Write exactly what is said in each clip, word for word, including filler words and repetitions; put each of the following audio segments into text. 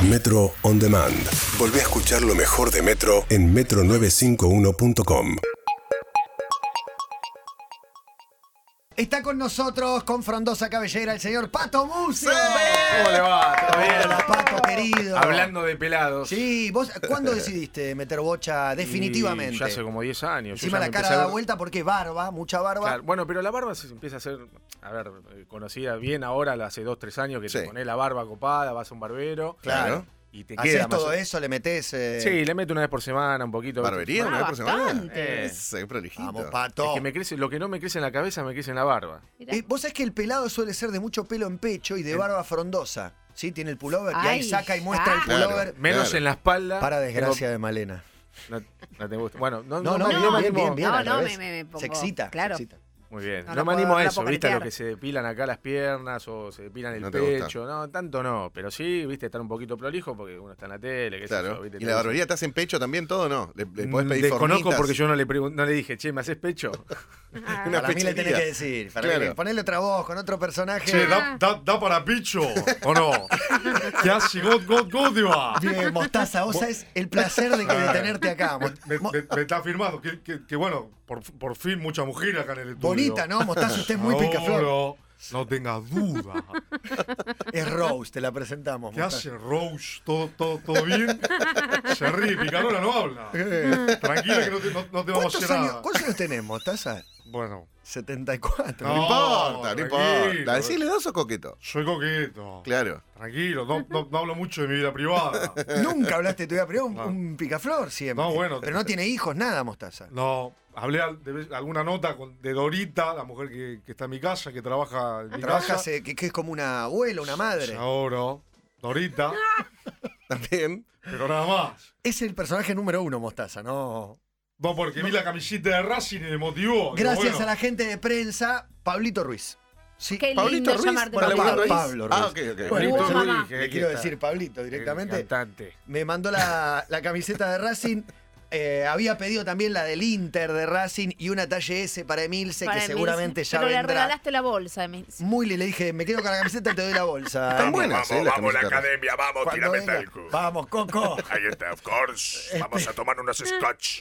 Metro On Demand. Volvé a escuchar lo mejor de Metro en metro novecientos cincuenta y uno punto com. Está con nosotros, con frondosa cabellera, el señor Pato Mucio. ¿Cómo le va? ¿Todo bien? Hola, Pato, querido. Hablando de pelados. Sí, ¿vos cuándo decidiste meter bocha definitivamente? Y ya hace como diez años. Encima la cara da vuelta porque barba, mucha barba. Claro, bueno, pero la barba se empieza a ser, a ver, conocida bien ahora, hace dos, tres años que sí. Te pones la barba copada, vas a un barbero. Claro. Y te ¿Hacés queda todo más... eso? ¿Le metés...? Eh... Sí, le meto una vez por semana, un poquito. ¿Barbería? Ah, ¿Una vez por semana? Eh. Es prolijito. Vamos, Pato. Es que me crece, lo que no me crece en la cabeza me crece en la barba. Eh, vos sabés que el pelado suele ser de mucho pelo en pecho y de barba frondosa. ¿Sí? Tiene el pullover y ahí saca y muestra ah. el pullover. Claro, menos claro. en la espalda. Para desgracia de Malena. No, no te gusta. Bueno, no, no, no, no, no, no me bien, animo. bien, bien, no, al no, revés. me, me pongo, Se excita, claro. se excita. Muy bien. No, No, no me puedo, animo a no eso, puedo ¿viste? A los caretear. que se depilan acá las piernas o se depilan el ¿No te pecho. gusta? No, tanto no. Pero sí, ¿viste? Estar un poquito prolijo porque uno está en la tele. Qué Claro. sé yo, ¿viste? ¿Y la barbería te hacen pecho también todo o no? ¿Le, le podés pedir Desconozco formitas? porque yo no le, pregun- no le dije, che, ¿me haces pecho? Ah. Una Para mí le tenés pechería. que decir. Para Claro. que ponerle otra voz con otro personaje. Che, da, da, da para picho, ¿o no? ¿Qué hace? ¿Cómo, cómo, cómo te va? Bien, Mostaza, vos sabés el placer de, que, de tenerte acá. Mo- Me, mo- me- me está afirmando que, que, que, bueno, por, por fin mucha mujer acá en el estudio. bonita, ¿no? Mostaza, usted es muy Ahora, picaflor. No tengas duda. Es Rose, te la presentamos. ¿Qué Mostaza. hace Rose? ¿Todo, todo, todo bien? Se ríe, Picarola no habla. Tranquila que no te, no, no te vamos a ¿Cuántos hacer años, nada. ¿Cuántos años tenés, Mostaza? Bueno, setenta y cuatro. No, No, importa, no tranquilo. importa. ¿Decirle dos o coqueto? soy coqueto. Claro. Tranquilo, no, no, no hablo mucho de mi vida privada. Nunca hablaste de tu vida privada, un, No. un picaflor siempre. No, bueno. Pero no tiene hijos, nada, Mostaza. No, hablé al- de vez- alguna nota con, de Dorita, la mujer que, que está en mi casa, que trabaja en mi Trabajas, casa. eh, que, que es como una abuela, una madre. Ahora, Dorita, También. pero nada más. Es el personaje número uno, Mostaza, ¿no? No, porque vi la camiseta de Racing y me motivó. Digo, Gracias bueno, a la gente de prensa, Pablito Ruiz. Sí, Qué Pablito lindo Ruiz, llamarte para Pablo, laburar ahí. Pablo Ruiz. Ah, ok, ok. Bueno, Pablito mamá. Ruiz, que le aquí quiero está. decir Pablito El directamente. cantante. Me mandó la, la camiseta de Racing. Eh, había pedido también la del Inter de Racing y una talle S para Emilce, Para que mí, seguramente sí. ya Pero le vendrá. regalaste la bolsa, Emilce. Muy le dije, me quedo con la camiseta y te doy la bolsa. Están buenas, ¿eh? Las camisetas. academia, vamos, Cuando venga. Vamos, Coco. Ahí está, of course. Vamos a tomar unos scotch.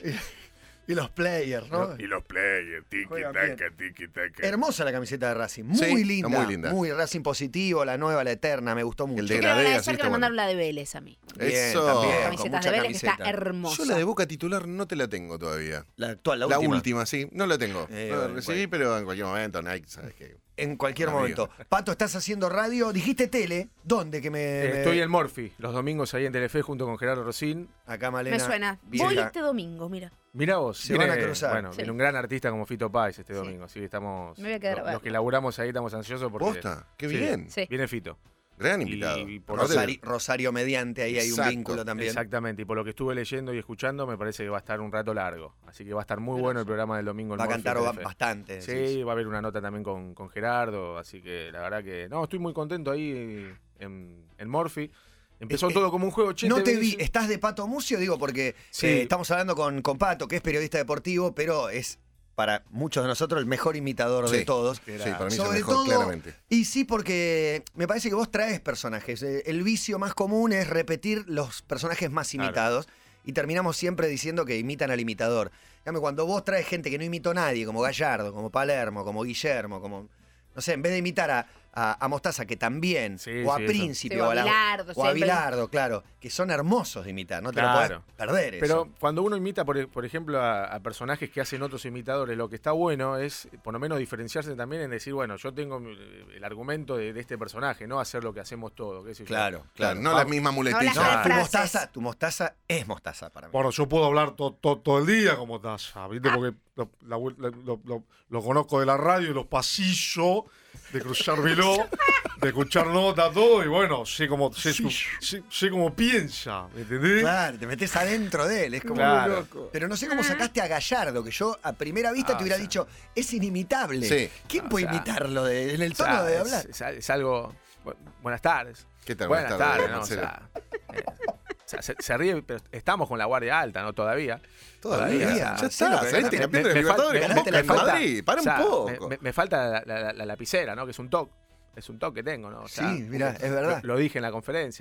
Y los players, ¿no? Y los players, tiki Juegan taka, tiki taka. Hermosa la camiseta de Racing, muy Sí, linda, está muy linda. muy Racing positivo, la nueva, la eterna, me gustó mucho. El Quiero degradé, así agradecer que está me bueno. mandaron la de Vélez a mí. Bien, Eso. también, con Camisetas mucha de Vélez que está camiseta. hermosa. Yo la de Boca titular no te la tengo todavía. La actual, la La última. última, sí. No la tengo. Eh, No la bueno, recibí, bueno. pero en cualquier momento, Nike, ¿sabes qué? En cualquier Amigo. momento. Pato, estás haciendo radio, dijiste tele, ¿dónde? Que me, Eh, me- Estoy en Morphy, los domingos ahí en Telefe junto con Gerardo Rosín. Acá Malena. Me suena. Bien. Voy este domingo, mira. Mirá vos, Se van a cruzar. Bueno, Sí. viene un gran artista como Fito Páez este Sí. domingo, así que estamos. Me voy a quedar a lo- verlo. los que laburamos ahí estamos ansiosos porque. ¿Posta? Qué Sí. bien. Sí. Viene Fito. Gran Y- invitado. y por Aparte, Rosario, Rosario mediante, ahí hay un Exacto, vínculo también. Exactamente, y por lo que estuve leyendo y escuchando, me parece que va a estar un rato largo. Así que va a estar muy bueno el programa del domingo. en Va a Morphy cantar ba- Telefe. bastante. Sí, decís. va a haber una nota también con, con Gerardo, así que la verdad que. No, estoy muy contento ahí en, en Morphy. Empezó Eh, todo como un juego. Che, No te venís- vi, ¿estás de Pato Mucio? Digo, porque Sí. eh, estamos hablando con, con Pato, que es periodista deportivo, pero es para muchos de nosotros el mejor imitador de Sí. todos. Sí, para mí es el Sobre mejor, todo, claramente. y sí, porque me parece que vos traes personajes. Eh, El vicio más común es repetir los personajes más Claro. imitados y terminamos siempre diciendo que imitan al imitador. En cambio, cuando vos traes gente que no imitó a nadie, como Gallardo, como Palermo, como Guillermo, como... No sé, en vez de imitar a, a, a Mostaza, que también, Sí, o a sí, eso. Príncipe, Sí, o o a a, la- Bilardo, o a siempre. Bilardo, claro, que son hermosos de imitar, no te Claro. lo podés perder Pero eso. cuando uno imita, por, por ejemplo, a, a personajes que hacen otros imitadores, lo que está bueno es, por lo menos, diferenciarse también en decir, bueno, yo tengo mi- el argumento de, de este personaje, no hacer lo que hacemos todos. qué sé yo. Claro, Claro, claro. no las mismas muletillas. No No, las tu frases. mostaza, tu mostaza es mostaza para mí. Bueno, yo puedo hablar to- to- todo el día como Taza, ¿viste? Porque lo, la vuel- lo- lo- lo- lo conozco de la radio, de los pasillos, de cruzar veló, de escuchar notas, todo, y bueno, sé cómo, sé, su- sé- sé cómo piensa, ¿me entendés? Claro, te metes adentro de él, es como Claro. loco. Pero no sé cómo sacaste a Gallardo, que yo a primera vista Ah, te hubiera o sea. dicho, es inimitable. Sí. ¿Quién Ah, puede o sea, imitarlo de- en el O tono sea, de es- hablar? Es, es algo. bu- Buenas tardes. ¿Qué tal? Buenas, tardes, ¿no? O Marcelo. sea, eh, o sea, se, se ríe, pero estamos con la guardia alta, ¿no? Todavía. Todavía. Todavía. Ya Sí, lo está, que saliste ganaste. campeón de Me- me Libertadores fal- con me- Boca me en falta- Madrid. Para O sea, un poco. Me, me- me falta la, la- la- la lapicera, ¿no? Que es un toque. Es un toque que tengo, ¿no? O sea, Sí, mirá, es verdad. Lo, lo dije en la conferencia.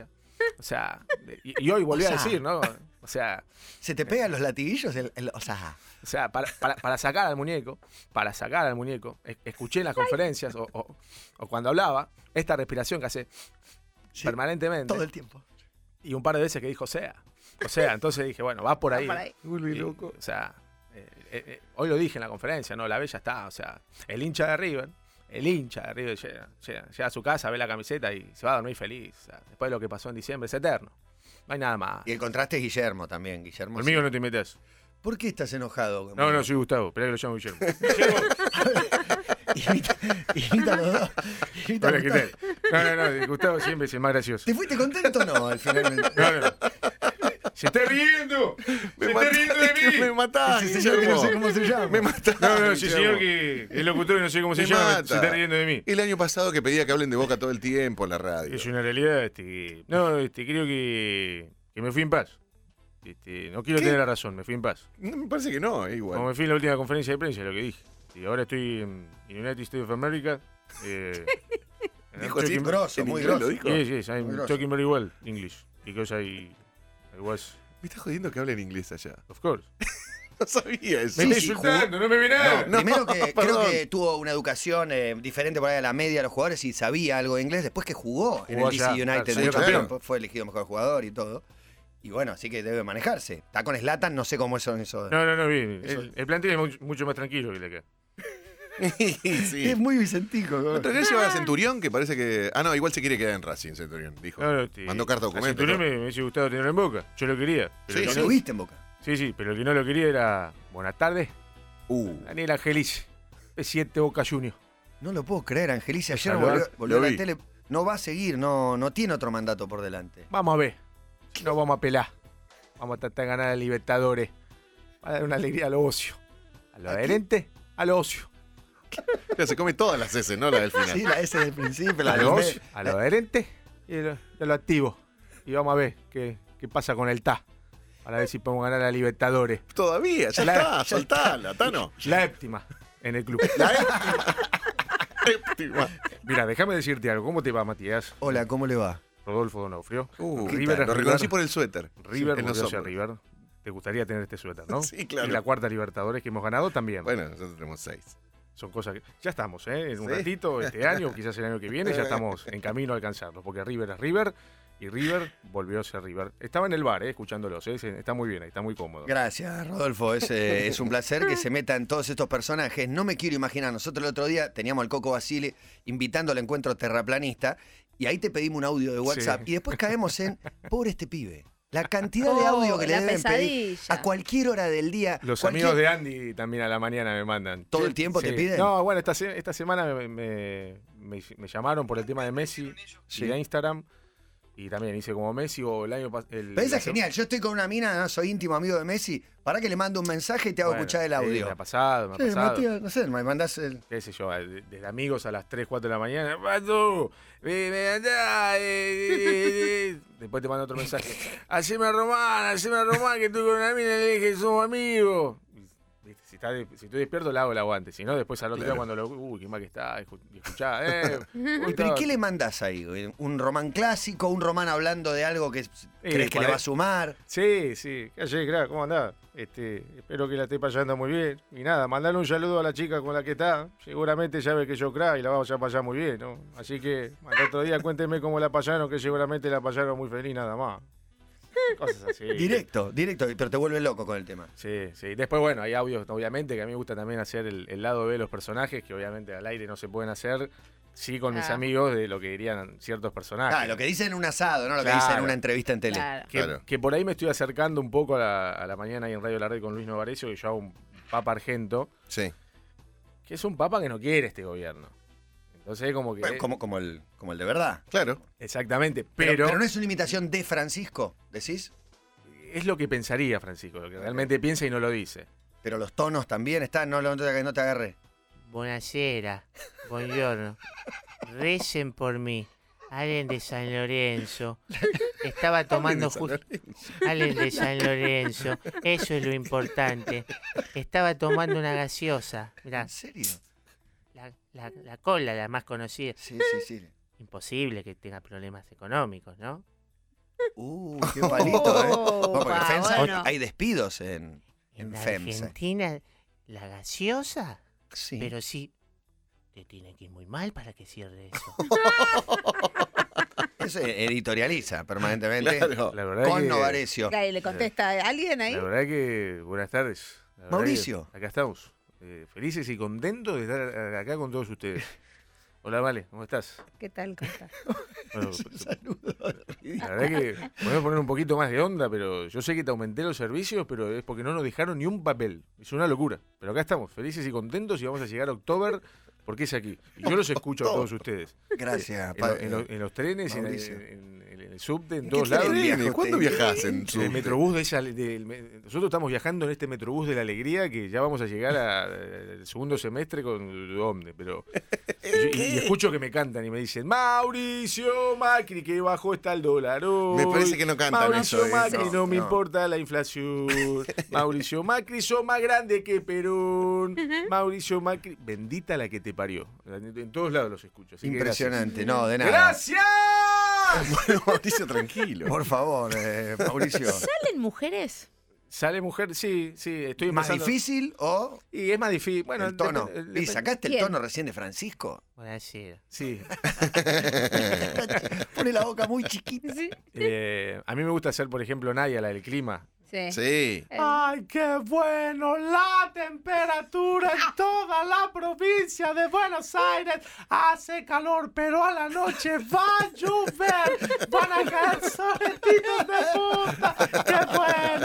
O sea, y, y hoy volví O a sea. decir, ¿no? O sea, ¿Se te pegan los latiguillos? El- el- o sea, o sea para, para, para sacar al muñeco, para sacar al muñeco, es- escuché en las conferencias o, o- o cuando hablaba, esta respiración que hace sí, permanentemente. todo el tiempo. Y un par de veces que dijo, o sea. O sea, entonces dije, bueno, va por Va ahí. por ahí. Y, o sea, eh, eh, eh, hoy lo dije en la conferencia, ¿no? La bella está, o sea, el hincha de River, el hincha de River llega, llega, llega a su casa, ve la camiseta y se va a dormir feliz. O sea, después de lo que pasó en diciembre, es eterno. No hay nada más. Y el contraste es Guillermo también. Guillermo. Conmigo sí. no te metes. ¿Por qué estás enojado? No, conmigo? no, soy Gustavo, espera que lo llamo Guillermo. Imita, imita a los dos. Imita a No, le Gustavo. quité. no, no, no, Gustavo siempre es el más gracioso. ¿Te fuiste contento o no al final? No, no, no. ¡Se está riendo! ¡Se está riendo de que me mí! matás, Ese señor que no sé Guillermo. cómo se llama. Me matás. No, no, ese Guillermo. señor que es locutor y no sé cómo se Me llama, mata. se está riendo de mí. El año pasado que pedía que hablen de Boca todo el tiempo en la radio. Es una realidad, este, que- no, este, creo que, que me fui en paz. Este, no quiero ¿Qué? tener la razón, me fui en paz. No, me parece que no, es igual. Como me fui en la última conferencia de prensa, lo que dije. Y ahora estoy en United States of America. Eh, and I'm Dijo así, talking- grosso, en muy inglés grosso. lo dijo. Yes, yes, I'm Muy grosso. talking very well English. Because I, I was, Me está jodiendo que hablen inglés allá. of course. No sabía eso. Me está sí, insultando, no me ve nada. No, Primero que creo perdón. que tuvo una educación eh, diferente por ahí a la media de los jugadores y sabía algo de inglés. Después que jugó, en Jugó el D C allá, United, claro, de hecho, claro. fue- fue elegido mejor jugador y todo. Y bueno, así que debe manejarse. Está con Zlatan, no sé cómo son eso. No, no, no, bien. Eso- El, el plantel es mucho, mucho más tranquilo que el de acá. sí. Es muy vicentico. ¿no? ¿Otra vez lleva a Centurión? Que parece que. Ah, no, igual se quiere quedar en Racing, Centurión, dijo. No, no, este, Mandó carta a documento. Centurión todo. me, me hubiese gustado tenerlo en Boca. Yo lo quería. Pero Sí, el ¿Lo que no- tuviste en Boca? sí, sí, pero el que no lo quería era. Buenas tardes, Uh, Daniel Angelici, P siete Boca Juniors. No lo puedo creer, Angelicia ayer Saludar. volvió, volvió Lo a la vi. tele. No va a seguir, no, no tiene otro mandato por delante. Vamos a ver. No vamos a pelar. Vamos a tratar de ganar a Libertadores. Para dar una alegría a los ocios. A los adherentes, a los ocios. ya se come todas las S, ¿no? La del final. Sí, la S del principio, la A del los, medio. ocios, a los adherentes y a los, y a los activos. Y vamos a ver qué, qué pasa con el T A. Para ver si podemos ganar a Libertadores. Todavía, ya La- está, ya soltala, Tano. La éptima en el club. Séptima. Mira, déjame decirte algo. ¿Cómo te va, Matías? Hola, ¿cómo le va? Rodolfo Donofrio. Uh, River lo es reconocí River. por el suéter. River en los volvió a ser hombros. River. Te gustaría tener este suéter, ¿no? Sí, claro. Y la cuarta Libertadores que hemos ganado también. Bueno, nosotros tenemos seis. Son cosas que. Ya estamos, ¿eh? En un Sí. ratito, este año, quizás el año que viene, ya estamos en camino a alcanzarlo. Porque River es River y River volvió a ser River. Estaba en el bar, ¿eh? Escuchándolos, ¿eh? Se- Está muy bien, ahí, está muy cómodo. Gracias, Rodolfo. Es, eh, es un placer que se metan todos estos personajes. No me quiero imaginar. Nosotros el otro día teníamos al Coco Basile invitando al encuentro terraplanista y ahí te pedimos un audio de WhatsApp Sí. y después caemos en, pobre este pibe. La cantidad de Oh, audio que le la deben pedir pesadilla. a cualquier hora del día. Los cualquier- amigos de Andy también a la mañana me mandan. ¿Todo Che, el tiempo te piden? No, bueno, esta, se- esta semana me, me- me- me llamaron por el tema de Messi Sí. y de Instagram. Y también hice como Messi o el año pasado. Pero esa es genial. Yo estoy con una mina, no soy íntimo amigo de Messi. Para que le mando un mensaje y te hago escuchar el audio. me ha pasado, me ha Sí, pasado. Matías, no sé, me mandás el. Qué sé yo, de- desde amigos a las tres, cuatro de la mañana. Pato, me, me andá, eh, eh, eh". Después te mando otro mensaje. Haceme a Román, haceme a Román, que estoy con una mina y le dije, somos amigos. Viste, Si, está de- si estoy despierto, le hago el aguante. Si no, después al otro día cuando lo. Uy, qué mal que está. escu- Y escuchá, eh. uy, ¿Pero y todo. qué le mandás ahí? ¿Un román clásico? ¿Un román hablando de algo que crees que por le ahí. va a sumar? Sí, sí. ¿Qué haces, crack? ¿Cómo andás? Este, espero que la esté pasando muy bien. Y nada, mandale un saludo a la chica con la que está. Seguramente ya ve que yo crack y la vamos a pasar muy bien, ¿no? Así que al otro día cuénteme cómo la pasaron, que seguramente la pasaron muy feliz nada más. Cosas así. Directo, directo, pero te vuelve loco con el tema. Sí, sí. Después, bueno, hay audios, obviamente, que a mí me gusta también hacer el, el lado B de los personajes, que obviamente al aire no se pueden hacer. Sí, con mis Ah. amigos de lo que dirían ciertos personajes. Ah, lo que dicen en un asado, no lo que Claro. dicen en una entrevista en tele. Claro. Que, Claro. que por ahí me estoy acercando un poco a la, a la mañana ahí en Radio La Red con Luis Novarecio, que yo hago un papa argento, Sí. que es un papa que no quiere este gobierno. Entonces, como que. Bueno, como, como, el, como el de verdad. Claro. Exactamente, Pero, pero, pero no es una imitación de Francisco, decís. es lo que pensaría Francisco, lo que realmente piensa y no lo dice. Pero los tonos también están, no, no, te- no te agarré. Buonasera, buongiorno. Recen por mí. Allen de San Lorenzo. Estaba tomando justo. Allen de San Lorenzo. Eso es lo importante. Estaba tomando una gaseosa. Mirá, ¿En serio? la, la, la cola, la más conocida. Sí, sí, sí. Imposible que tenga problemas económicos, ¿no? Uh, qué palito, ¿eh? No, porque Opa, FEMSA bueno. hay despidos en, en En FEMSA. Argentina, la gaseosa, Sí. pero sí, te tiene que ir muy mal para que cierre eso. Eso editorializa permanentemente. Claro. La verdad Con que, Novarecio. ¿Le contesta a alguien ahí? La verdad que, buenas tardes. La verdad Mauricio. que acá estamos. eh, felices y contentos de estar acá con todos ustedes. Hola, Vale, ¿cómo estás? ¿Qué tal? ¿Cómo está? Bueno, la verdad que podemos poner un poquito más de onda, pero yo sé que te aumenté los servicios, pero es porque no nos dejaron ni un papel. Es una locura. Pero acá estamos, felices y contentos y vamos a llegar a octubre porque es aquí. Y yo los escucho a todos ustedes. Gracias, En, lo- padre. en lo- en los trenes, en, Mauricio. en- en el subte, en ¿En todos qué tren lados. viaja Nene, ¿Cuándo usted? viajás en En su el metrobús de esa, del me- nosotros estamos viajando en este metrobús de la alegría que ya vamos a llegar a- al segundo semestre con dónde, pero y, y escucho que me cantan y me dicen Mauricio Macri que bajo está el dólar hoy. Me parece que no cantan Mauricio eso, ¿eh? Macri No, no, me no. importa la inflación. Mauricio Macri sos más grande que Perón. Mauricio Macri, bendita la que te parió. En, en todos lados los escucho. así que Impresionante, no, de nada. ¡Gracias! Bueno, Mauricio, tranquilo. Por favor, eh, Mauricio. ¿Salen mujeres? Sale mujer, sí, sí, estoy ¿Más empezando- difícil o Y es más difícil. Bueno, el tono? depende- ¿Y depende- sacaste el ¿Quién? tono recién de Francisco? Buenasera. Sí. Pone la boca muy chiquita. Sí. Eh, a mí me gusta hacer, por ejemplo, Naya, la del clima. Sí. Sí. ¡Ay, qué bueno! La temperatura en toda la provincia de Buenos Aires hace calor, pero a la noche va a llover. Van a caer soletitos de punta. ¡Qué bueno!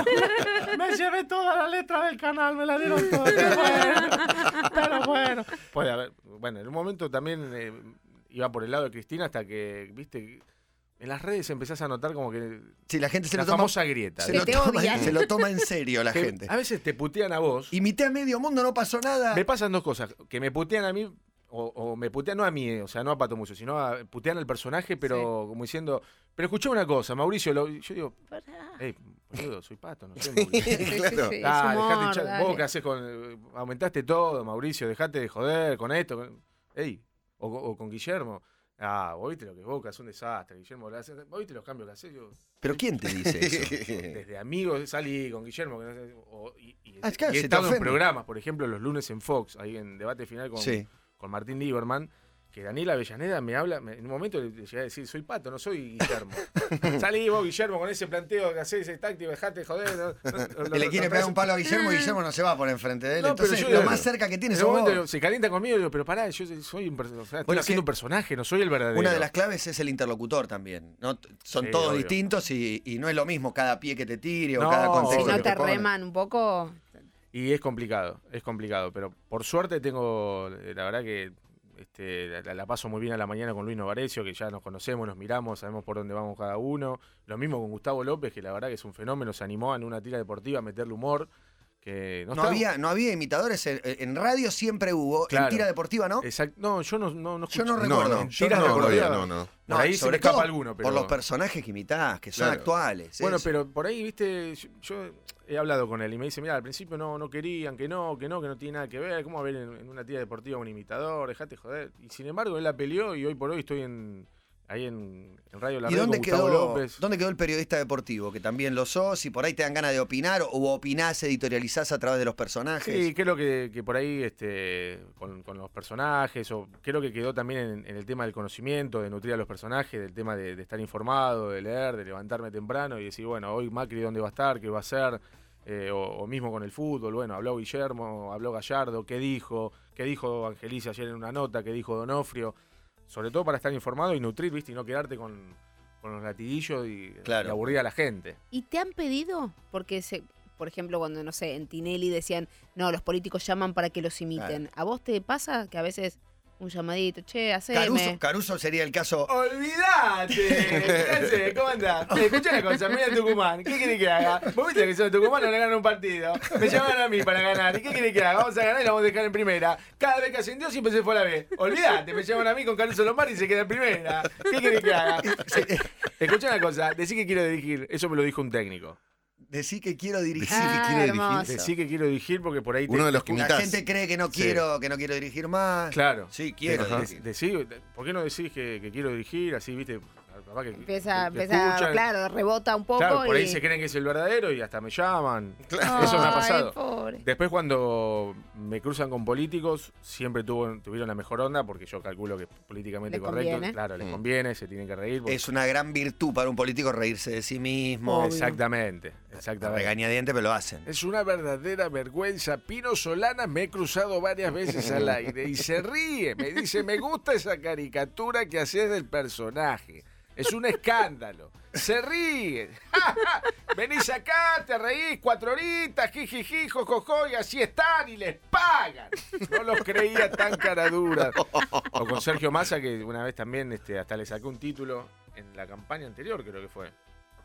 Me llevé toda la letra del canal, me la dieron toda. ¡Qué bueno! Pero bueno. Puede haber- bueno, en un momento también eh, iba por el lado de Cristina hasta que, viste, en las redes empezás a notar como que Sí, la gente se la lo toma, famosa grieta. se Que lo te toma, odian. se lo toma en serio la Que gente. A veces te putean a vos. Imité a medio mundo, no pasó nada. Me pasan dos cosas. Que me putean a mí, o, o me putean no a mí, eh, o sea, no a Pato Muso, sino a, putean al personaje, pero como diciendo, pero escuché una cosa, Mauricio, lo- yo digo, Pará. hey, boludo, soy Pato, no sé, Mauricio. Claro. Sí, es Ah, dejate humor, hinchar. dale. Vos qué haces con. eh, Aumentaste todo, Mauricio, dejate de joder con esto. Con, ey, o, o con Guillermo. Ah, vos viste lo que es Boca, es un desastre. Guillermo, lo hace- vos viste los cambios que hace. Yo, ¿Pero quién te dice eso? desde amigos salí con Guillermo. Que no sé, o- y y- Ah, claro, y he se te estado en ofende. programas, por ejemplo, los lunes en Fox, ahí en debate final con, Sí. con Martín Lieberman. Que Daniela Avellaneda me habla, me- en un momento le llegué a decir, soy Pato, no soy Guillermo. Salí vos, Guillermo, con ese planteo que hacés, ese táctico, dejate de joder. no- no- no- Le no- quiere no- pegar un palo a Guillermo y Guillermo no se va por enfrente de él. No, pero Entonces, yo lo digo, más cerca que tiene En sos un momento vos. se calienta conmigo y digo, pero pará, yo soy un, perso- o sea, estoy Bueno, haciendo que- un personaje, no soy el verdadero. Una de las claves es el interlocutor también. ¿no? Son Sí, todos obvio. distintos y, y no es lo mismo cada pie que te tire o No, cada obvio. contexto Si no que te pone. reman un poco. Y es complicado, es complicado, pero por suerte tengo, eh, la verdad que este, la, la paso muy bien a la mañana con Luis Novarecio, que ya nos conocemos, nos miramos, sabemos por dónde vamos cada uno. Lo mismo con Gustavo López, que la verdad que es un fenómeno, se animó en una tira deportiva a meterle humor. Que no, No está- había, no había imitadores, en, en radio siempre hubo, Claro. en tira deportiva, ¿no? Exact- no, yo no, no, no Yo no escucho- No, recuerdo. no, Tiras yo no, deportivas. no, no. Por ahí se sobre me escapa todo alguno, pero... por los personajes que imitás, que son Claro. actuales. Bueno, es- pero por ahí, viste, yo, yo he hablado con él y me dice, mira, al principio no, no querían, que no, que no, que no tiene nada que ver, ¿cómo va a ver en, en una tira deportiva un imitador? Dejate joder. Y sin embargo, él la peleó y hoy por hoy estoy en ahí en, en Radio La ¿Y Red dónde con Gustavo quedó, López. dónde quedó el periodista deportivo? Que también lo sos y por ahí te dan ganas de opinar o opinás, editorializás a través de los personajes. Sí, creo que, que por ahí este, con, con los personajes, o creo que quedó también en, en el tema del conocimiento, de nutrir a los personajes, del tema de, de estar informado, de leer, de levantarme temprano y decir, bueno, hoy Macri dónde va a estar, qué va a hacer, eh, o, o mismo con el fútbol, bueno, habló Guillermo, habló Gallardo, qué dijo, qué dijo Angelici ayer en una nota, qué dijo Donofrio, sobre todo para estar informado y nutrir, ¿viste? Y no quedarte con, con los latiguillos y, Claro. y aburrir a la gente. ¿Y te han pedido? Porque, se, por ejemplo, cuando, no sé, en Tinelli decían, no, los políticos llaman para que los imiten. ¿A vos te pasa que a veces un llamadito, che, haceme? Caruso, Caruso sería el caso. ¡Olvídate! ¿Qué haces? ¿Cómo andás? Escucha una cosa, mira Tucumán. ¿Qué querés que haga? Vos viste que soy de Tucumán, no le ganan un partido. Me llaman a mí para ganar. ¿Y qué querés que haga? Vamos a ganar y la vamos a dejar en primera. Cada vez que ascendió siempre se fue a la B. Olvídate, me llaman a mí con Caruso Lombardi y se queda en primera. ¿Qué querés que haga? Escucha una cosa, decí que quiero dirigir. Eso me lo dijo un técnico. Decí que quiero dirigir. Decí que Ah, quiere dirigir. hermoso. Decí que quiero dirigir porque por ahí... te- Uno de los que La imitás. gente cree que no Sí. quiero, que no quiero dirigir más. Claro. Sí, quiero De- dirigir. decí, ¿por qué no decís que, que quiero dirigir? Así, viste, capaz que Empieza, que- que empieza escuchan. claro, rebota un poco. Claro, por ahí y... se creen que es el verdadero y hasta me llaman. Claro. Eso me ha Ay, pasado. pobre. Después cuando me cruzan con políticos, siempre tuvo, tuvieron la mejor onda porque yo calculo que es políticamente Les correcto. conviene. Claro, les Mm. conviene, se tienen que reír. porque- Es una gran virtud para un político reírse de sí mismo. Obvio. Exactamente, A exactamente. regañadientes, pero lo hacen. Es una verdadera vergüenza. Pino Solana me he cruzado varias veces al aire y se ríe. Me dice, me gusta esa caricatura que haces del personaje. Es un escándalo. Se ríe. Venís acá, te reís cuatro horitas, jijiji, jojojo, y así están y les pagan. No los creía tan caraduras. O con Sergio Massa, que una vez también este, hasta le saqué un título en la campaña anterior, creo que fue.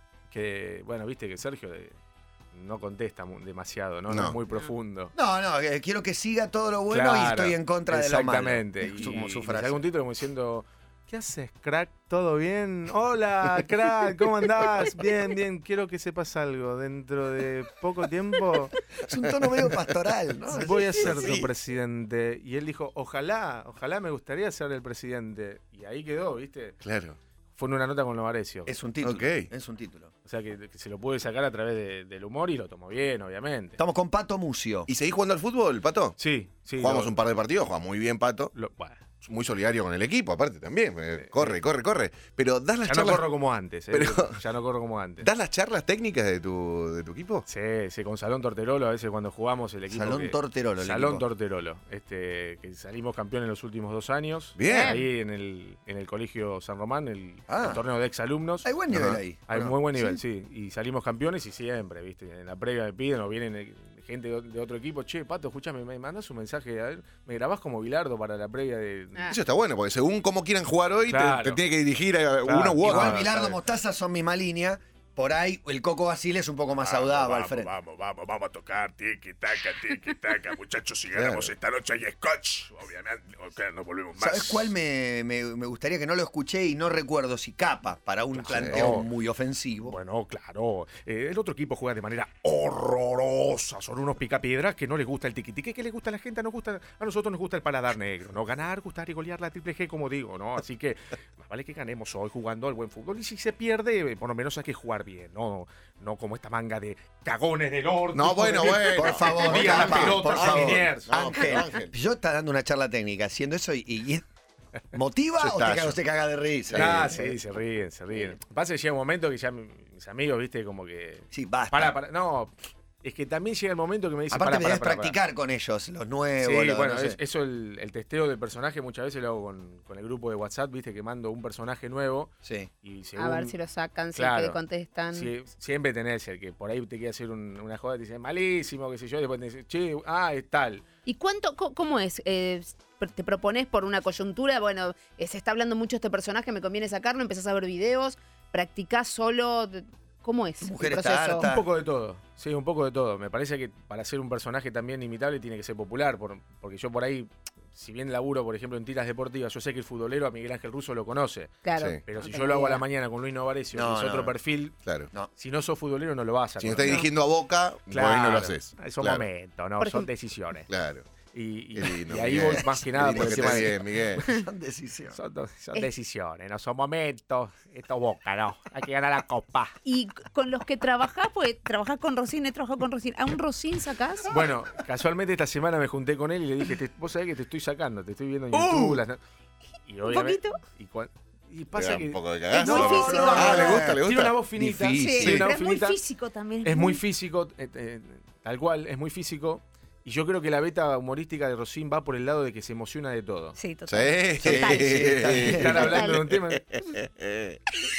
Que, bueno, viste que Sergio eh, no contesta mu- demasiado, ¿no? No, No. es muy profundo. No, no, eh, quiero que siga todo lo bueno y Claro, estoy en contra de lo malo. Exactamente. Es Y, como su y frase. le saqué un título como diciendo, ¿qué haces, crack? ¿Todo bien? Hola, crack, ¿cómo andás? Bien, bien, quiero que sepas algo. Dentro de poco tiempo Es un tono medio pastoral, ¿no? voy a ser Sí. tu presidente. Y él dijo, ojalá, ojalá me gustaría ser el presidente. Y ahí quedó, ¿viste? Claro. Fue en una nota con Novarecio. Es un título. Ok. Es un título. O sea, que, que se lo pude sacar a través de- del humor y lo tomó bien, obviamente. Estamos con Pato Mucio. ¿Y seguís jugando al fútbol, Pato? Sí, sí. Jugamos lo- un par de partidos, juega muy bien, Pato. lo- bueno, Muy solidario con el equipo, aparte también. eh, Sí, corre, sí. corre, corre. Pero das las ya no charlas. corro como antes, ¿eh? Pero- Ya no corro como antes. ¿Das las charlas técnicas de tu, de tu equipo? Sí, sí, con Salón Torterolo, a veces cuando jugamos el equipo. Salón que- Torterolo, el Salón equipo. Torterolo. Este, que salimos campeones en los últimos dos años. Bien. Ahí en el, en el Colegio San Román, el, Ah. el torneo de exalumnos. Hay buen nivel Ajá. ahí. Hay ¿o no? muy buen nivel, sí. Y salimos campeones y siempre, ¿viste? En la previa me piden o vienen eh, gente de, de otro equipo. Che, Pato, escúchame, me mandas un mensaje. A ver, me grabás como Bilardo para la previa de. Ah. Eso está bueno, porque según cómo quieran jugar hoy, te- Claro. te, tiene que dirigir a Claro. uno u otro. Igual Ah, Bilardo está bien. Mostaza son misma línea. Por ahí el Coco Basile es un poco más Vamos, audado al vamos, frente. Vamos, vamos, vamos a tocar, tiki, taca, tiki, taca. Muchachos, si Claro. ganamos esta noche hay scotch. Obviamente, ok, no volvemos más. ¿Sabes cuál me, me- me gustaría que no lo escuché y no recuerdo si Capa para un planteo No. muy ofensivo? Bueno, claro. Eh, el otro equipo juega de manera horrorosa. Son unos picapiedras que no les gusta el tiquitique, que les gusta a la gente, nos gusta, a nosotros nos gusta el paladar negro. No ganar, gustar y golear la triple G, como digo, ¿no? Así que más vale que ganemos hoy jugando al buen fútbol. Y si se pierde, eh, por lo menos hay que jugar bien, ¿no? No como esta manga de cagones del orto. No, bueno, bueno. Por favor, Envían la Capa, pelota por a favor. Liniers. No, Ángel, pero Ángel. yo está dando una charla técnica haciendo eso y, y- y- ¿motiva Yo o te estallo. caga, se caga de risa? Ah, Eh, sí, se ríen, se ríen. Pasa que llega un momento que ya mis amigos, viste, como que. Sí, basta. Para, para. No, es que también llega el momento que me dicen. Aparte para, me para, debes para, para. practicar con ellos, los nuevos. Sí, los- bueno, no sé. es- eso el, el testeo del personaje muchas veces lo hago con, con el grupo de WhatsApp, viste, que mando un personaje nuevo Sí. y según... A ver si lo sacan, si Claro. es que contestan. si- siempre tenés el que por ahí te quiere hacer un- una joda y te dice malísimo, qué sé yo, y después te dice, che, ah, es tal. ¿Y cuánto, co- cómo es? Eh, ¿Te propones por una coyuntura? Bueno, eh, se está hablando mucho de este personaje, me conviene sacarlo, empezás a ver videos, practicás solo. de- ¿Cómo es Tu el mujer está proceso? harta. Un poco de todo, sí, un poco de todo. Me parece que para ser un personaje también imitable tiene que ser popular, por- porque yo por ahí, si bien laburo, por ejemplo, en tiras deportivas, yo sé que el futbolero a Miguel Ángel Russo lo conoce, Claro. Sí. pero No si tengo yo lo hago a la idea. mañana con Luis Novarecio, No, que es no, otro no. perfil, Claro. No. si no sos futbolero no lo vas a Si no conocer. estás dirigiendo a Boca, Claro, bueno, no lo haces. Son Claro. momentos, no, Por son ejemplo- decisiones. Claro. Y, y- Qué lindo, y ahí Miguel. voy más que Qué nada lindo por el que tema estés de... bien, Miguel. Son decisiones. Son, do- son Eh. decisiones, no son momentos. Esto Boca, no. Hay que ganar la copa. Y c- con los que trabajás, pues trabajás con Rocín, he trabajado con Rocín. ¿A un Rocín sacás? Bueno, casualmente esta semana me junté con él y le dije, te- vos sabés que te estoy sacando, te estoy viendo en Uh. YouTube. las- y ¿Un obviamente- poquito? Y, cuan- y Te pasa da que un poco de Es cagazo. muy No, físico. Ah, le gusta, le gusta. tiene una voz finita. Difícil. Sí, Sí, pero una voz es muy finita. físico también. Es muy físico, eh, eh, tal cual, es muy físico. Y yo creo que la beta humorística de Rocín va por el lado de que se emociona de todo. Sí, Sí. total. Total, sí, está bien. Están hablando de un tema. Eh,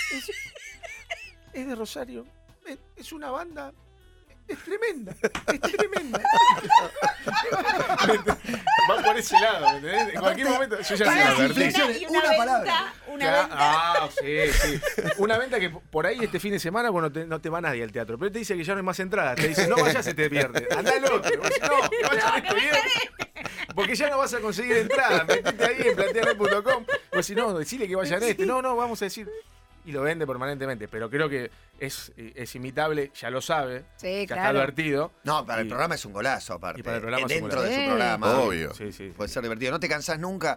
Es de Rosario. Es, es una banda. Es tremenda. Es tremenda. Va por ese lado. ¿me entendés? En cualquier momento. Yo ya sé Pará, la verdad. inflexiones, y una venta, palabra. una Claro, venta. ah, sí, sí. Una venta que por ahí este fin de semana, bueno, te- no te va nadie al teatro. Pero él te dice que ya no hay más entradas. Te dice, no vayas, se te pierde. Andá al otro. Vos decís, no, que vayan este bien. Porque ya no vas a conseguir entradas. Metete ahí en plateanet punto com. Vos decís, no, decile que vayan este. No, no, vamos a decir. Y lo vende permanentemente. Pero creo que es, es imitable, ya lo sabe. Sí, Ya está claro. advertido. No, para el Y- programa es un golazo, aparte. Y para el programa es un Dentro de su golazo. programa. Obvio. Sí, sí. Puede ser divertido. No te cansás nunca.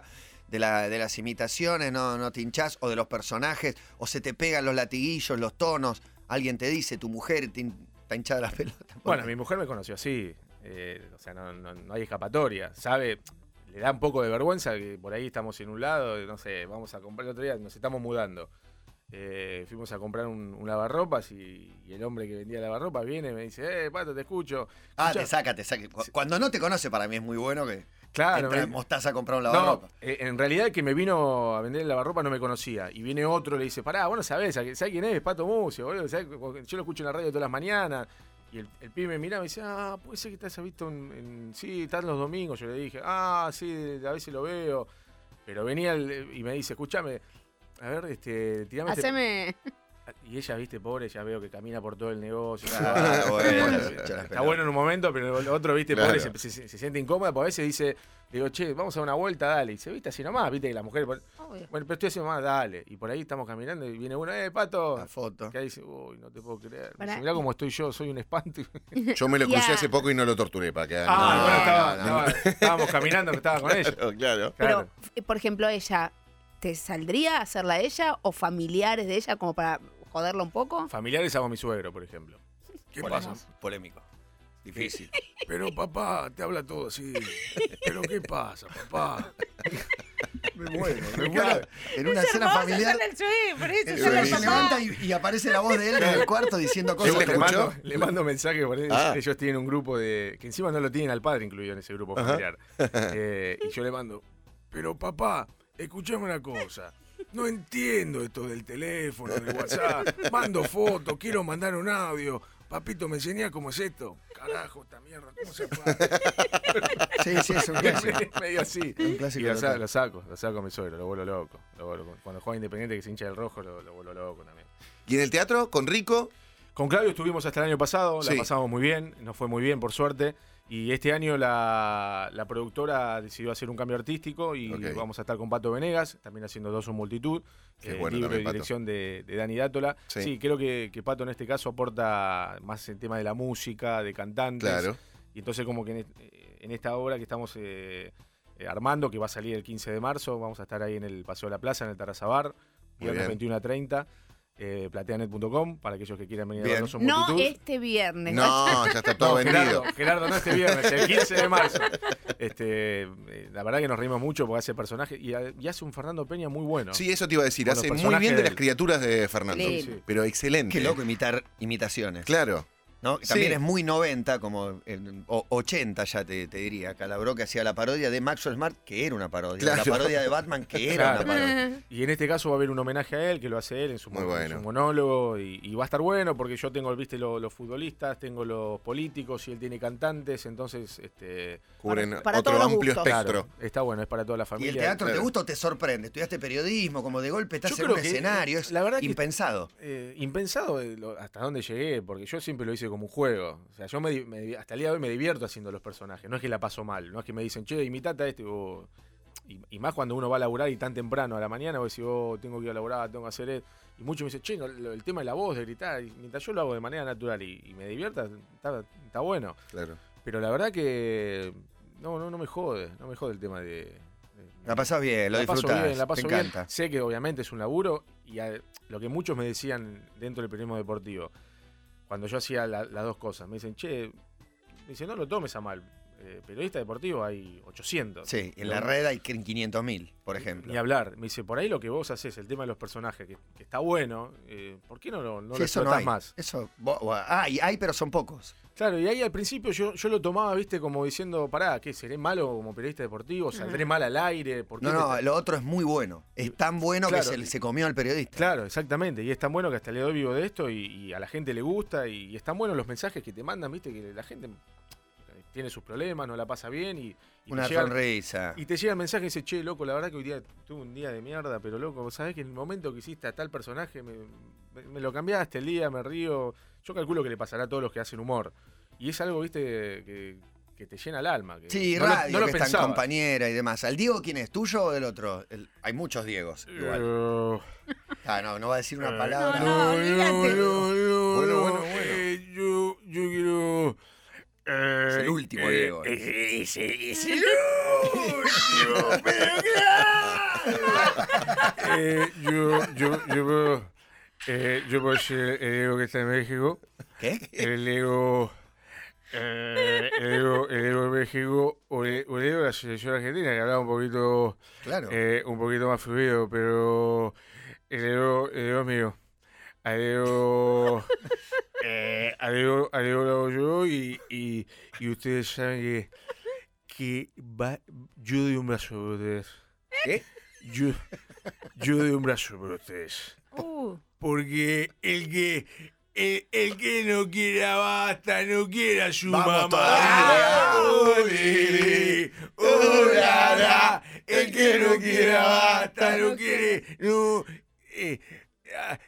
de, la, de las imitaciones, no, no te hinchás, o de los personajes, o se te pegan los latiguillos, los tonos, alguien te dice, tu mujer te hin- está hinchada la pelota. Bueno, mi mujer me conoció así, eh, o sea, no, no, no hay escapatoria, sabe, le da un poco de vergüenza que por ahí estamos en un lado, no sé, vamos a comprar el otro día, nos estamos mudando. Eh, fuimos a comprar un, un lavarropas y, y el hombre que vendía lavarropas viene y me dice, eh, Pato, te escucho. Ah, Escuchá. te saca, te saca. Cu- Cuando no te conoce, para mí es muy bueno que Claro, entra me- en Mostaza a comprar un No, lavarropa. eh, en realidad el que me vino a vender el lavarropa no me conocía. Y viene otro y le dice, pará, vos no sabés, ¿sabés quién es? Pato Mucio, boludo. ¿Sabés? Yo lo escucho en la radio todas las mañanas. Y el, el pibe me mira y me dice, ah, puede ser que te hayas visto en, en- Sí, estás los domingos. Yo le dije, ah, sí, a veces lo veo. Pero venía el- y me dice, escúchame, a ver, este, tirame este- Haceme. Y ella, viste, pobre, ya veo que camina por todo el negocio. Ah, bueno, Bueno, se echa las está pelotas. bueno en un momento, pero el otro, viste, Claro. pobre, se, se- se siente incómoda, porque a veces dice, digo, che, vamos a dar una vuelta, dale. Y se viste así nomás, viste que la mujer, por- Obvio. bueno, pero estoy haciendo más, dale. Y por ahí estamos caminando y viene uno, eh, Pato. La foto. Que ahí dice, uy, no te puedo creer. Me Pará. dice, mirá cómo estoy yo, soy un espanto. Yo me lo Y crucé a- hace poco y no lo torturé para que hagan- Ah, no, bueno, no, estaba- no, no. estaba- estábamos caminando, que estaba con ella. Claro, claro. Claro. Pero, f- por ejemplo, ella, ¿te saldría a hacerla a ella o familiares de ella como para joderla un poco? Familiares hago a mi suegro, por ejemplo. ¿Qué Polémico. pasa? Polémico. Difícil. Pero papá, te habla todo así. ¿Pero qué pasa, papá? Me muero, me Claro. muero. En una cena familiar, el por eso el yo suegro le se papá. levanta y, y aparece la voz de él en el cuarto diciendo ¿Él cosas. le le, escuchó? mando, le mando mensajes por ahí. Ah. Ellos tienen un grupo de. Que encima no lo tienen al padre incluido en ese grupo Ajá. familiar. Eh, y yo le mando. Pero papá, escuchame una cosa. No entiendo esto del teléfono, del WhatsApp. Mando fotos, quiero mandar un audio. Papito, ¿me enseñás cómo es esto? Carajo, esta mierda, ¿cómo se hace? Sí, sí, es un clásico. Medio así. Un Y clásico lo, sa- total. lo saco, lo saco a mi suegro, lo vuelvo loco. Lo vuelvo- cuando juega Independiente que se hincha del rojo, lo, lo vuelvo loco también. ¿Y en el teatro con Rico? Con Claudio estuvimos hasta el año pasado, la Sí. pasamos muy bien, nos fue muy bien por suerte. Y este año la, la productora decidió hacer un cambio artístico y Ok. vamos a estar con Pato Venegas, también haciendo Dos son multitud, Qué eh, bueno libro también, y Pato. dirección de, de Dani Dátola. Sí. Sí, creo que, que Pato en este caso aporta más el tema de la música, de cantantes. Claro. Y entonces como que en, est- en esta obra que estamos eh, eh, armando, que va a salir el quince de marzo, vamos a estar ahí en el Paseo de la Plaza, en el Terraza Bar, viernes bien. veintiuno a treinta. Eh, plateanet punto com para aquellos que quieran venir a Bien. ver Dos son No multitud. este viernes. No, ya está todo No, vendido. Gerardo, Gerardo, no este viernes, el quince de marzo. Este, eh, la verdad que nos reímos mucho porque hace personaje y, ha- y hace un Fernando Peña muy bueno. Sí, eso te iba a decir. Con los Hace muy personajes bien de de las él. criaturas de Fernando. Sí, sí. Pero excelente. Qué loco imitar imitaciones. Claro. ¿No? También Sí. es muy noventa, como en, o- ochenta ya te, te diría. Calabró que hacía la parodia de Maxwell Smart, que era una parodia. Claro. La parodia de Batman, que era Claro. una parodia. Y en este caso va a haber un homenaje a él, que lo hace él en su, Muy mon- en bueno. su monólogo. Y, y va a estar bueno porque yo tengo, viste, lo- los futbolistas, tengo los políticos y él tiene cantantes. Entonces, este, Cubren Para- para otro todos los amplio gustos. espectro. claro, está bueno, es para toda la ¿Y familia. el teatro te claro. gusta o te sorprende? Estudiaste periodismo, como de golpe estás Yo en creo un que, escenario. Es la verdad que- impensado. Eh, impensado eh, lo- hasta dónde llegué, porque yo siempre lo hice como un juego. O sea, yo me, di- me di- hasta el día de hoy me divierto haciendo los personajes. No es que la paso mal, no es que me dicen, che, imitate a este. o- y, y más cuando uno va a laburar y tan temprano a la mañana, vos decís, oh, tengo que ir a laburar, tengo que hacer esto. Y muchos me dicen, che, no, lo- el tema de la voz, de gritar. Y mientras yo lo hago de manera natural y, y me divierta, está, está bueno. Claro. Pero la verdad que no, no, no me jode, no me jode el tema de. de- La pasás bien, lo la paso disfrutás. bien, la paso te bien. encanta. Sé que obviamente es un laburo y a- lo que muchos me decían dentro del periodismo deportivo, cuando yo hacía la- las dos cosas, me dicen, che, me dicen, no lo tomes a mal, eh, periodista deportivo hay ochocientos. Sí, en Lo- la red hay quinientos mil, por ejemplo. Ni hablar. Me dice, por ahí lo que vos haces, el tema de los personajes, que, que está bueno, eh, ¿por qué no, lo- no Sí, lo eso no explotás hay. más? Eso, bo- bo- hay, hay, pero son pocos. Claro, y ahí al principio yo, yo lo tomaba, viste, como diciendo, pará, ¿qué? ¿Seré malo como periodista deportivo? ¿Saldré mal al aire? ¿Por qué No, me- no, lo otro es muy bueno. Es tan bueno Claro. que se, se comió al periodista. Claro, exactamente. Y es tan bueno que hasta el día de hoy vivo de esto y, y a la gente le gusta. Y, y es tan bueno los mensajes que te mandan, viste, que la gente tiene sus problemas, no la pasa bien. Y, y Una te llegan- sonrisa. y te llega el mensaje y dice, che, loco, la verdad que hoy día tuve un día de mierda, pero loco, vos sabés que en el momento que hiciste a tal personaje me, me- me lo cambiaste el día, me río. Yo calculo que le pasará a todos los que hacen humor. Y es algo, viste, que, que te llena el alma. Que Sí, no lo- radio, no lo que están pensaba. compañera y demás. ¿Al Diego quién es? ¿Tuyo o del otro? El- hay muchos Diegos. Igual. Eh, Ah, no, no va a decir una Eh, palabra. no, olvídate. no, Bueno, bueno, bueno. eh, yo, yo quiero. eh, Es el último eh, Diego. gol. Es, es el último, pero claro. eh, yo, yo, yo puedo, eh, yo puedo ser el Diego que está en México. ¿Qué? El Diego, eh, el Diego, el Diego de México o el, o el Diego de la selección argentina, que hablaba un poquito, Claro. eh, un poquito más fluido, pero el Diego, el Diego es mío. A Diego, eh, a Diego, a Diego lo hago yo y, y, y ustedes saben que, que va, yo doy un brazo por ustedes. ¿Qué? Yo, yo doy un brazo por ustedes. Uh, Porque el que, el, el que no quiera basta, no quiera su Vamos mamá. todavía. Olé, olala. El que no quiera basta, no quiere, no. Eh, ah,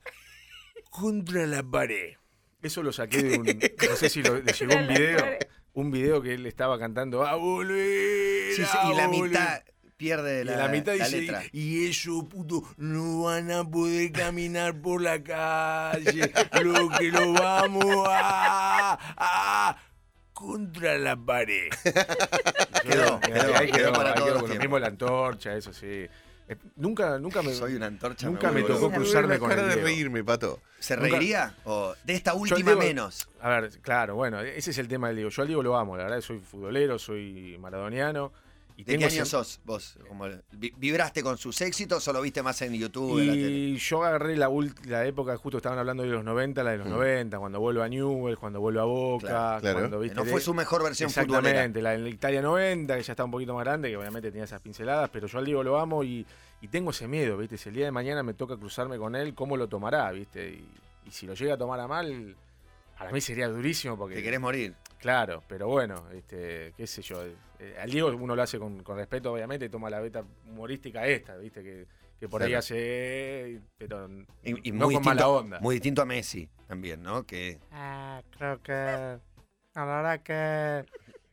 contra la pared. Eso lo saqué de un. No sé si lo, le llegó un video. Un video que él estaba cantando. ¡A volver! Sí, sí, a y la volver". mitad pierde Y la, la mitad la dice, letra. y eso, puto, no van a poder caminar por la calle, lo que lo vamos a, a contra la pared. Quedó, quedó, Ahí quedó para ahí todos los con lo tiempos. mismo la antorcha, eso sí. Eh, Nunca, nunca me, Soy una antorcha. nunca me vuelvo tocó loco. cruzarme la con cara el de Diego. reírme, Pato. ¿Se Nunca- reiría? ¿O de esta Yo al última Diego- menos? A ver, claro, bueno, ese es el tema del Diego. Yo al Diego lo amo, la verdad, soy futbolero, soy maradoniano. Y ¿De qué tengo año ese- sos vos? Como, vi- ¿Vibraste con sus éxitos o lo viste más en YouTube? en la tele? Y yo agarré la, ult- la época, justo estaban hablando de los noventa, la de los Mm. noventa, cuando vuelvo a Newell's, cuando vuelvo a Boca, Claro, claro. cuando viste No fue de- su mejor versión futbolera. Exactamente, la en la Italia noventa, que ya está un poquito más grande, que obviamente tenía esas pinceladas, pero yo al Diego lo amo y, y tengo ese miedo, ¿viste? Si el día de mañana me toca cruzarme con él, ¿cómo lo tomará, viste? Y, y si lo llega a tomar a mal, para mí sería durísimo porque... Te querés morir. Claro, pero bueno, este, qué sé yo. eh, al Diego uno lo hace con, con respeto, obviamente, y toma la beta humorística esta, ¿viste? Que, que por ahí Claro. hace. Pero Y, y no muy con mala distinto, onda. Muy distinto a Messi también, ¿no? Que Ah, creo que a la verdad que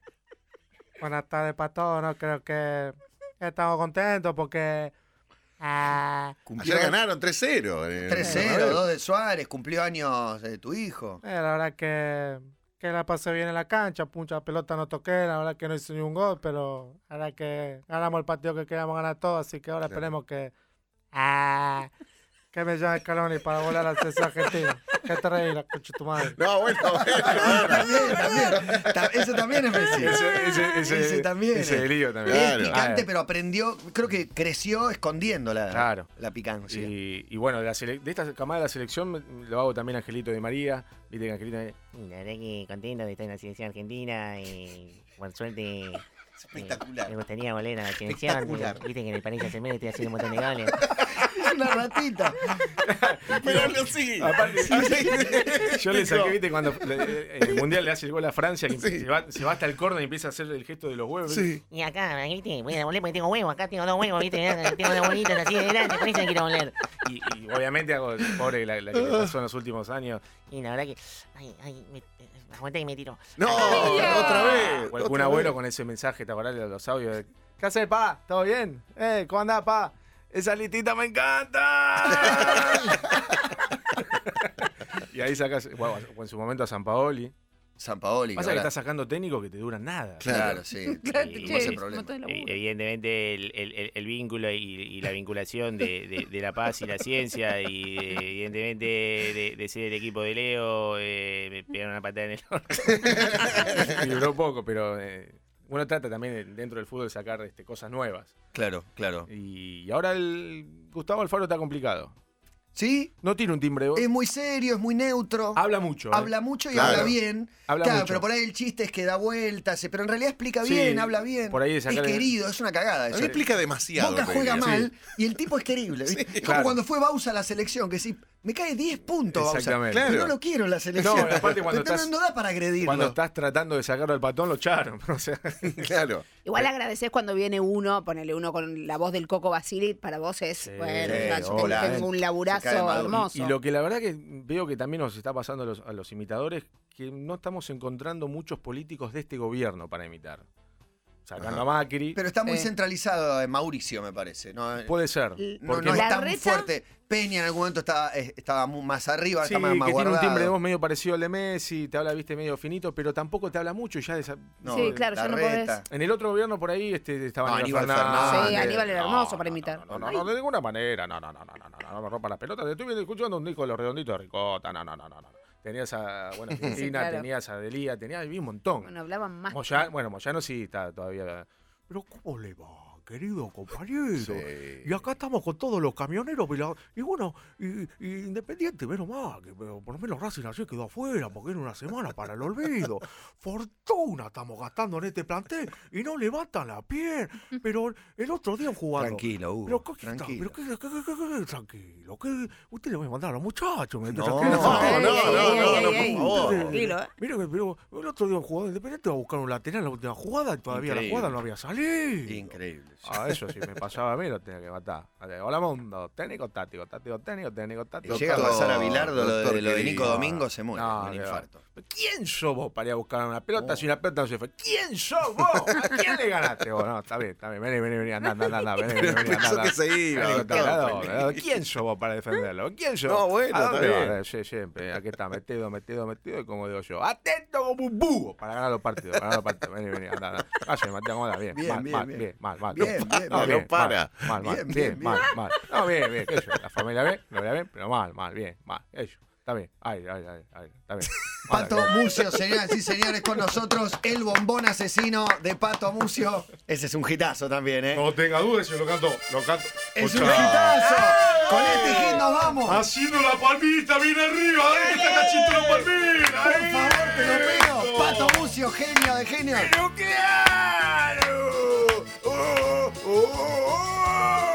buenas tardes para todos, ¿no? Creo que estamos contentos porque ah, cumplió Ayer ganaron tres cero. eh, tres cero, Bernabéu. dos de Suárez, cumplió años de tu hijo. eh, la verdad que, que la pasé bien en la cancha, mucha pelota no toqué, la verdad que no hice ni un gol, pero la verdad que ganamos el partido que queríamos ganar todos, así que ahora Claro. esperemos que ah, que me llame Scaloni para volar al selección argentina. ¿Qué te reí, la concha de tu madre? No, bueno, bueno. También, también. Ta- Eso también es Messi. Ese, ese, ese, Ese también Ese es. delío también. Es Claro. picante, Ah, pero aprendió, creo que creció escondiendo la, Claro. la picancia. Y, y bueno, de, la sele- de esta camada de la selección me- lo hago también Angelito de María. Viste que Angelito de- Y la verdad que contento de estar en la selección argentina y por suerte Espectacular. me gustaría volver a la selección. Espectacular. Viste que en el París Saint Germain estoy haciendo un montón de goles. Es una ratita. Pero sí. Aparte, yo le saqué, viste, cuando le- en el Mundial le hace el gol a Francia, que Sí. se, va, se va hasta el córner y empieza a hacer el gesto de los huevos. Sí. Y acá, viste, voy a volver porque tengo huevos. Acá tengo dos huevos, viste, mirá, tengo dos bonitos así de grande, con eso me quiero volver. Y, y obviamente hago, pobre la, la que le pasó en los últimos años. Y la verdad que, ay, ay, me, aguanté y me tiró. No, otra vez. O algún otra abuelo vez. con ese mensaje, ¿te acordás de los audios? De, ¿qué haces, pa? ¿Todo bien? Eh, ¿cómo andás, pa? Esa listita me encanta. Y ahí sacas, bueno, o en su momento a San Paoli. San Paoli. Pasa que ahora- estás sacando técnicos que te duran nada. Claro, sí. Claro, sí, che, ese es problema. un montón de laburo. Eh, Evidentemente el, el- el- el vínculo y, y la vinculación de, de- de la paz y la ciencia y eh, evidentemente de, de ser el equipo de Leo eh, me pegaron una patada en el orto. Y duró poco, pero eh, uno trata también de- dentro del fútbol de sacar este, cosas nuevas. Claro, claro. Y, y ahora el Gustavo Alfaro está complicado. Sí, No tiene un timbre de voz. es muy serio, es muy neutro. Habla mucho. ¿eh? Habla mucho y Claro. habla bien. Habla claro, mucho. pero por ahí el chiste es que da vueltas, pero en realidad explica Sí, bien, habla bien. por ahí de es sacarle- querido, es una cagada. A eso. mí explica demasiado. Boca te juega diría. mal y el tipo es querible. ¿viste? Es como claro. cuando fue Bausa a la selección, que sí, me cae diez puntos Bausa. Exactamente. Pero Claro. no lo quiero en la selección. No, aparte cuando Pero estás- no da para agredirlo. Cuando estás tratando de sacarlo al patón, lo echaron. O sea, Claro. Igual agradeces cuando viene uno, ponele uno con la voz del Coco Basili, para vos es, Sí, bueno, ya yo hola, tengo eh. un Se cae laburazo mal. hermoso. y lo que la verdad que veo que también nos está pasando a los, a los imitadores, que no estamos encontrando muchos políticos de este gobierno para imitar. sacando Ajá. a Macri. Pero está muy Sí. centralizado en Mauricio, me parece. No, Puede ser. no, porque no es tan Larreta- fuerte. Peña en algún momento estaba, eh, estaba mu- más arriba, sí, está más, que más tiene un guardado. timbre de voz medio parecido al de Messi, te habla, viste, medio finito, pero tampoco te habla mucho y ya... Desa... No, Sí, claro, ya no Larreta. En el otro gobierno por ahí este, estaba No, Aníbal Aníbal Fernández. Fernández. Sí, Aníbal era hermoso No, para no, imitar. No, no, no, de ninguna manera. No, no, no, no, no, no, no, no me rompa las pelotas. Te estoy escuchando un disco de Los Redonditos de Ricota. No, no, no, no, no. Tenías a, bueno, Cristina, claro. tenías a Delía, tenías había un montón. Bueno, hablaban más. Moyano, bueno, Moyano sí está todavía. Pero ¿cómo le va, querido compañero? Sí. Y acá estamos con todos los camioneros. Y, la- y bueno, y, y Independiente, menos mal, que pero por lo menos Racing ayer quedó afuera, porque era una semana para el olvido. Fortuna estamos gastando en este plantel y no levantan la piel. Pero el otro día jugando. Tranquilo, Hugo, Pero, ¿qué está? tranquilo. Pero, ¿qué, qué, qué, qué, qué, tranquilo? ¿Qué? Usted le va a mandar a los muchachos. ¿me No, tranquilo? no, Ey, no, ey, no, ey, no, ey, no, ey, por favor. Tranquilo, ¿eh? Mira, que- pero el otro día un jugador independiente va a buscar un lateral en la última jugada y todavía Increíble. la jugada no había salido. Increíble. Ah, eso sí me pasaba a mí, lo tenía que matar. Vale, hola mundo, técnico, táctico, táctico, técnico, técnico, táctico. Llega a pasar a Bilardo lo de, doctor lo de Nico querido. Domingo, se muere, No, un de infarto. ¿Quién sos vos para ir a buscar una pelota si una pelota no se fue? ¿Quién sos vos? ¿A quién le ganaste vos? No, está bien, está bien. Vení, vení, vení, andá, andá, andá, vení, vení, vení, Pensó andá, que andá. se iba, Vení, doctor. contador, ¿no? ¿Quién sos vos para defenderlo? ¿Quién sos? No, bueno, ¿A dónde está vas? bien. Eh, Sí, siempre. Aquí está, metido, metido, metido. Y como digo yo, atento como un búho para ganar los partidos. Ganar los partidos. Vení, vení, andá, andá. Cállate, Mateo, ¿cómo andás? Bien, Bien, mal, bien, mal, bien. bien, mal, mal. Bien, bien, No, bien. bien, No para. Mal, mal, Bien, bien, bien, mal, mal. No, bien, bien, qué sé yo. La familia bien, lo veía bien, pero mal, mal, bien, mal. Ellos. Está bien. Ay, ay, ay, ay, está bien. Pato Mucio, señoras y señores, con nosotros, el bombón asesino de Pato Mucio. Ese es un hitazo también, ¿eh? No tenga dudas, si lo canto. Lo canto. ¡Es un Escuchá. hitazo! Con este hit nos vamos. Haciendo la palmita, bien arriba, ahí está cachito la palmita. Por ahí. favor, te lo pido. Eso. Pato Mucio, genio de genio. ¡Pero claro! ¡Oh, oh, oh!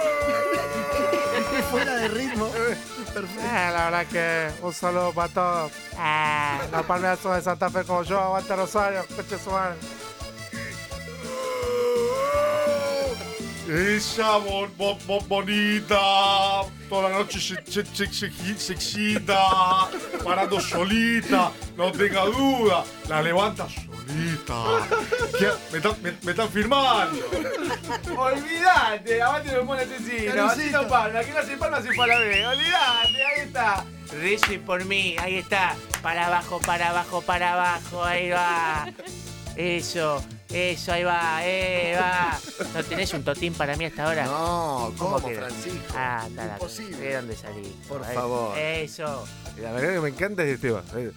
Fuera de ritmo. Ah, la verdad que un saludo para todos. Ah, los palmeazos de Santa Fe como yo, aguanta Rosario, coche su madre. Esa bo- bo- bo- bonita, toda la noche se, se, se, se, se excita, parando solita, no tenga duda, la levanta solita. ¿Qué? Me, están- me, me están firmando. Olvídate, aguante los monos asesinos. Carucito. Haciendo palma, que no hace palma sin palma. Olvídate, ahí está. Recen por mí, ahí está. Para abajo, para abajo, para abajo, ahí va. Eso, eso, ahí va, eh, va. ¿No tenés un totín para mí hasta ahora? No, ¿cómo, que no? Francisco? Ah, está la Imposible. ¿De dónde salí? Por Ahí. favor. Eso. La verdad que me encanta este tema.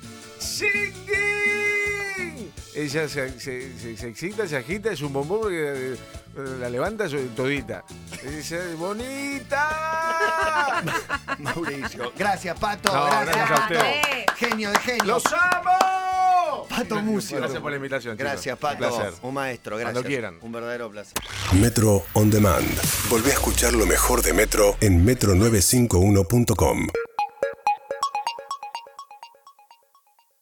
¡Singing! Ella se, se, se, se excita, se agita, es un bombón porque eh, la levanta su- todita. Dice, ¡bonita! Mauricio. Gracias, Pato. No, gracias, gracias a Pato. ustedes. Genio de genio. ¡Los amo! Pato Mucio. Gracias por la invitación, chicos. Gracias, Pato. Un placer. Un maestro, gracias. Cuando quieran. Un verdadero placer. Metro On Demand. Volvé a escuchar lo mejor de Metro en metro novecientos cincuenta y uno punto com.